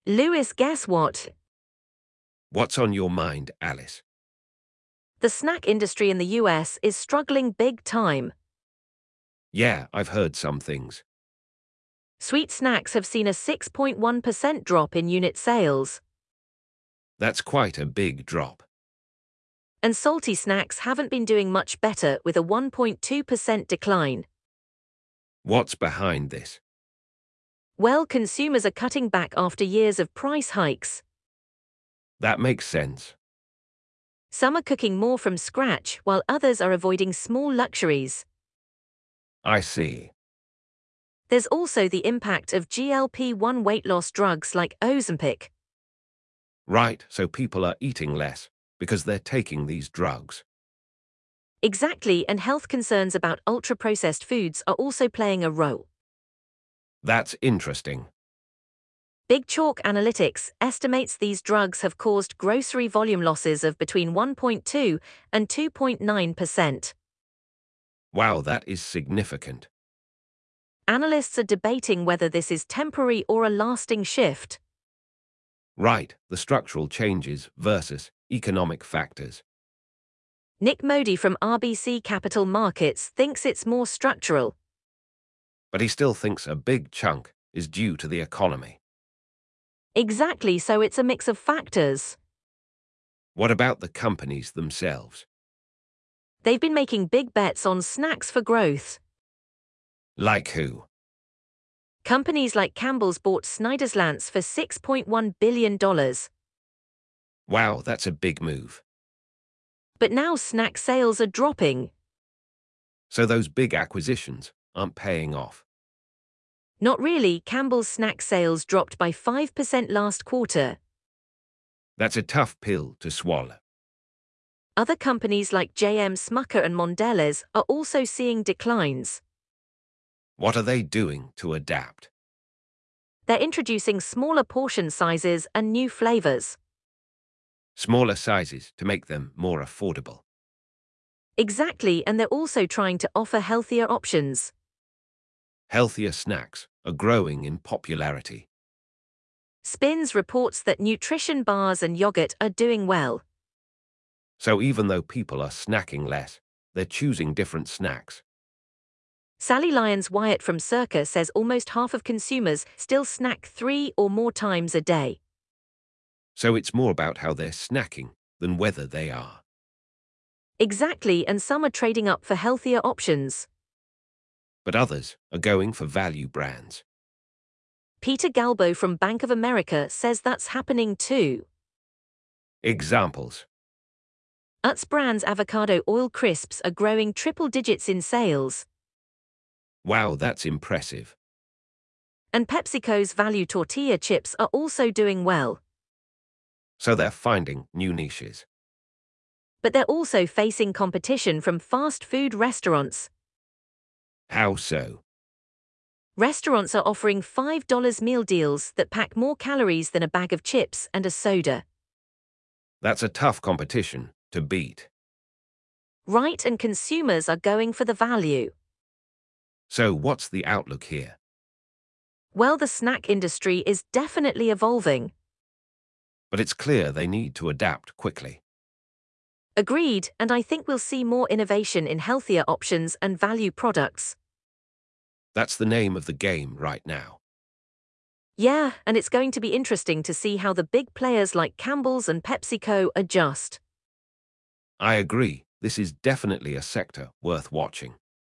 Lewis, guess what? What's on your mind, Alice? The snack industry in the US is struggling big time. Yeah, I've heard some things. Sweet snacks have seen a 6.1% drop in unit sales, That's quite a big drop. and salty snacks haven't been doing much better with a 1.2% decline. What's behind this? Well, consumers are cutting back after years of price hikes. That makes sense. Some are cooking more from scratch, while others are avoiding small luxuries. I see. There's also the impact of GLP-1 weight loss drugs like Ozempic. Right, so people are eating less because they're taking these drugs. Exactly, and health concerns about ultra-processed foods are also playing a role. That's interesting. Big Chalk Analytics estimates these drugs have caused grocery volume losses of between 1.2 and 2.9%. Wow, that is significant. Analysts are debating whether this is temporary or a lasting shift. Right, the structural changes versus economic factors. Nick Modi from RBC Capital Markets thinks it's more structural. But he still thinks a big chunk is due to the economy. Exactly, so it's a mix of factors. What about the companies themselves? They've been making big bets on snacks for growth. Like who? Companies like Campbell's bought Snyder's-Lance for $6.1 billion. Wow, that's a big move. But now snack sales are dropping. So those big acquisitions aren't paying off. Not really, Campbell's snack sales dropped by 5% last quarter. That's a tough pill to swallow. Other companies like J.M. Smucker and Mondelez are also seeing declines. What are they doing to adapt? They're introducing smaller portion sizes and new flavors. Smaller sizes to make them more affordable. Exactly, and they're also trying to offer healthier options. Healthier snacks are growing in popularity. Spins reports that nutrition bars and yogurt are doing well. So even though people are snacking less, they're choosing different snacks. Sally Lyons-Wyatt from Circa says almost half of consumers still snack 3 or more times a day. So it's more about how they're snacking than whether they are. Exactly, and some are trading up for healthier options. But others are going for value brands. Peter Galbo from Bank of America says that's happening too. Examples. Utz Brands avocado oil crisps are growing triple digits in sales. Wow, that's impressive. And PepsiCo's value tortilla chips are also doing well. So they're finding new niches. But they're also facing competition from fast food restaurants. How so? Restaurants are offering $5 meal deals that pack more calories than a bag of chips and a soda. That's a tough competition to beat. Right, and consumers are going for the value. So what's the outlook here? Well, the snack industry is definitely evolving. But it's clear they need to adapt quickly. Agreed, and I think we'll see more innovation in healthier options and value products. That's the name of the game right now. Yeah, and it's going to be interesting to see how the big players like Campbell's and PepsiCo adjust. I agree, this is definitely a sector worth watching.